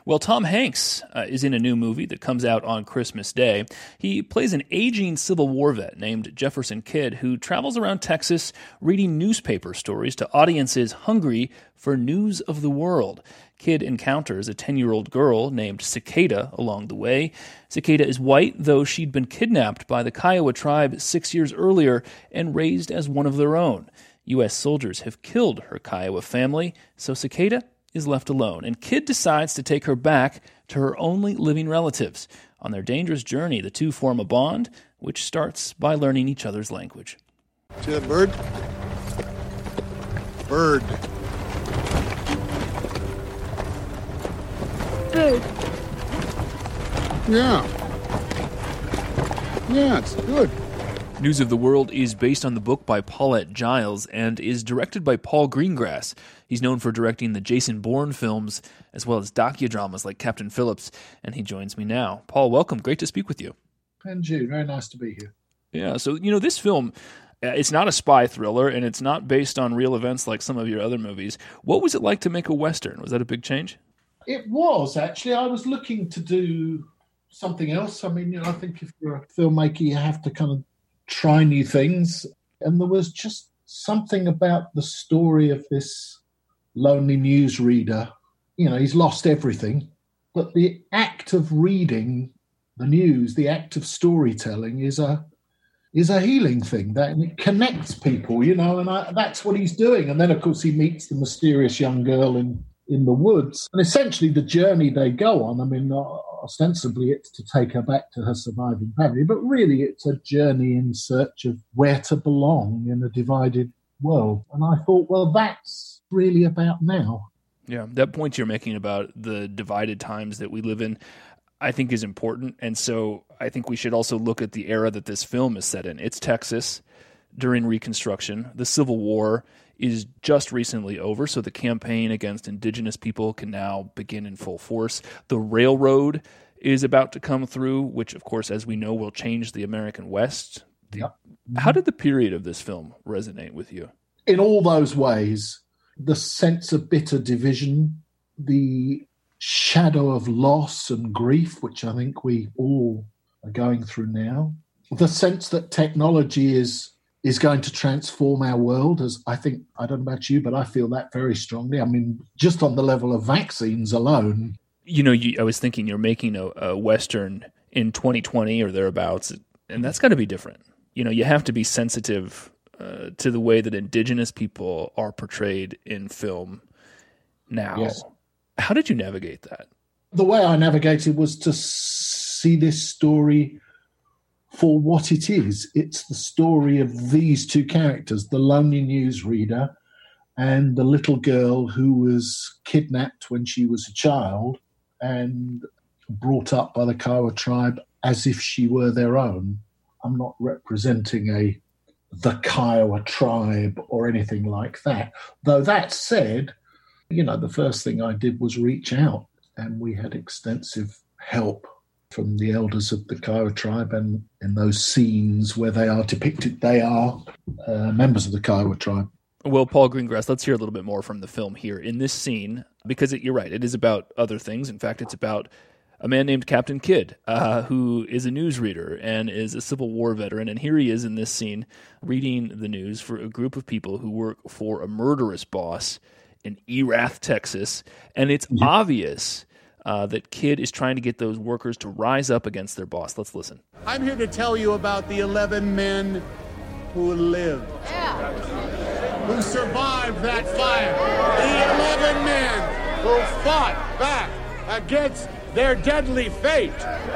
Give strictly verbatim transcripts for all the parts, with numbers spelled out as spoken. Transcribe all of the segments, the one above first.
Well, Tom Hanks uh, is in a new movie that comes out on Christmas Day. He plays an aging Civil War vet named Jefferson Kidd who travels around Texas reading newspaper stories to audiences hungry for news of the world. Kidd encounters a ten-year-old girl named Cicada along the way. Cicada is white, though she'd been kidnapped by the Kiowa tribe six years earlier and raised as one of their own. U S soldiers have killed her Kiowa family, so Cicada is left alone, and Kidd decides to take her back to her only living relatives. On their dangerous journey, the two form a bond, which starts by learning each other's language. See that bird? Bird. Bird. Yeah. Yeah, it's good. News of the World is based on the book by Paulette Giles and is directed by Paul Greengrass. He's known for directing the Jason Bourne films as well as docudramas like Captain Phillips, and he joins me now. Paul, welcome. Great to speak with you. And you. Very nice to be here. Yeah, so, you know, this film, uh, it's not a spy thriller, and it's not based on real events like some of your other movies. What was it like to make a Western? Was that a big change? It was, actually. I was looking to do something else. I mean, you know, I think if you're a filmmaker, you have to kind of try new things. And there was just something about the story of this lonely newsreader. You know, he's lost everything. But the act of reading the news, the act of storytelling is a is a healing thing. That and it connects people, you know, and I, that's what he's doing. And then, of course, he meets the mysterious young girl in, in the woods. And essentially the journey they go on, I mean, ostensibly it's to take her back to her surviving family, but really it's a journey in search of where to belong in a divided world. And I thought, well, that's really about now. Yeah, that point you're making about the divided times that we live in, I think is important. And so I think we should also look at the era that this film is set in. It's Texas during Reconstruction. The Civil War is just recently over, so the campaign against indigenous people can now begin in full force. The railroad is about to come through, which, of course, as we know, will change the American West. Yep. How did the period of this film resonate with you? In all those ways, the sense of bitter division, the shadow of loss and grief, which I think we all are going through now, the sense that technology is is going to transform our world, as I think, I don't know about you, but I feel that very strongly. I mean, just on the level of vaccines alone. You know, you, I was thinking you're making a, a Western in twenty twenty or thereabouts, and that's got to be different. You know, you have to be sensitive uh, to the way that indigenous people are portrayed in film now. Yes. How did you navigate that? The way I navigated was to see this story for what it is. It's the story of these two characters, the lonely newsreader and the little girl who was kidnapped when she was a child and brought up by the Kiowa tribe as if she were their own. I'm not representing a the Kiowa tribe or anything like that. Though that said, you know, the first thing I did was reach out, and we had extensive help from the elders of the Kiowa tribe, and in those scenes where they are depicted, they are uh, members of the Kiowa tribe. Well, Paul Greengrass, let's hear a little bit more from the film here in this scene, because it, you're right, it is about other things. In fact, it's about a man named Captain Kidd, uh, who is a newsreader and is a Civil War veteran, and here he is in this scene reading the news for a group of people who work for a murderous boss in Erath, Texas, and it's yeah. obvious Uh, that Kidd is trying to get those workers to rise up against their boss. Let's listen. I'm here to tell you about the eleven men who lived, yeah. who survived that fire. The eleven men who fought back against their deadly fate.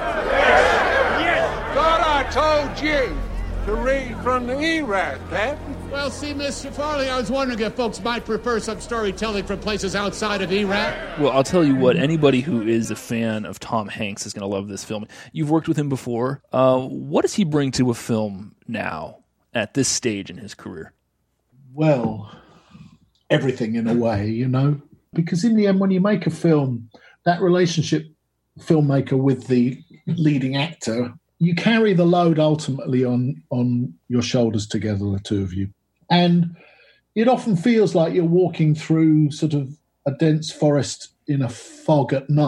Yes, yes. Thought I told you to read from the Erath, Captain. Well, see, Mister Farley, I was wondering if folks might prefer some storytelling from places outside of Erath. Well, I'll tell you what, anybody who is a fan of Tom Hanks is going to love this film. You've worked with him before. Uh, what does he bring to a film now, at this stage in his career? Well, everything in a way, you know, because in the end, when you make a film, that relationship filmmaker with the leading actor, you carry the load ultimately on, on your shoulders together, the two of you. And it often feels like you're walking through sort of a dense forest in a fog at night,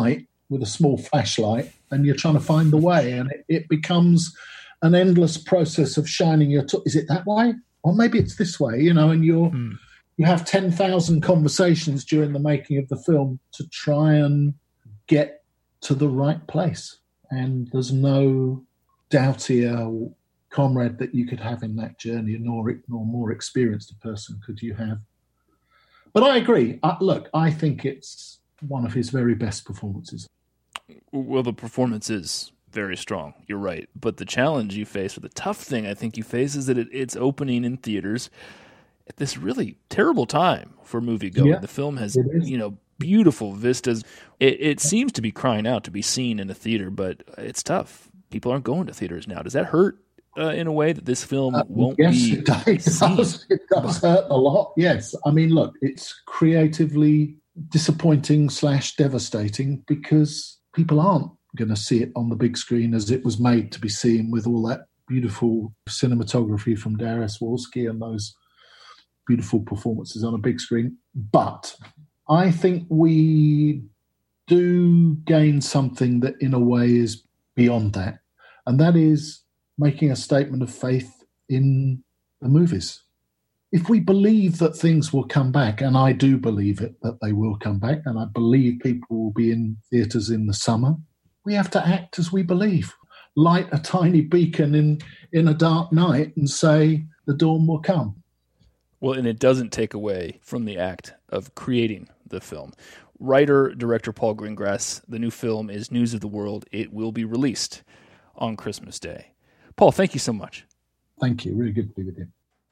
with a small flashlight and you're trying to find the way, and it, it becomes an endless process of shining your t- is it that way, or maybe it's this way, you know, and you're mm. you have ten thousand conversations during the making of the film to try and get to the right place, and there's no doubtier comrade that you could have in that journey, nor nor more experienced a person could you have. But I agree. Uh, look, I think it's one of his very best performances. Well, the performance is very strong. You're right. But the challenge you face, or the tough thing I think you face, is that it, it's opening in theaters at this really terrible time for moviegoing. Yeah, the film has, you know, beautiful vistas. It, it seems to be crying out to be seen in a theater, but it's tough. People aren't going to theaters now. Does that hurt uh, in a way that this film uh, won't yes, be it does. It does, it does hurt a lot, yes. I mean, look, it's creatively disappointing slash devastating because people aren't going to see it on the big screen as it was made to be seen, with all that beautiful cinematography from Dariusz Wolski and those beautiful performances on a big screen. But I think we do gain something that in a way is beyond that, and that is making a statement of faith in the movies. If we believe that things will come back, and I do believe it, that they will come back, and I believe people will be in theatres in the summer, we have to act as we believe. Light a tiny beacon in, in a dark night and say the dawn will come. Well, and it doesn't take away from the act of creating the film. Writer, director Paul Greengrass, the new film is News of the World. It will be released on Christmas Day. Paul, thank you so much. Thank you. Really good to be with you.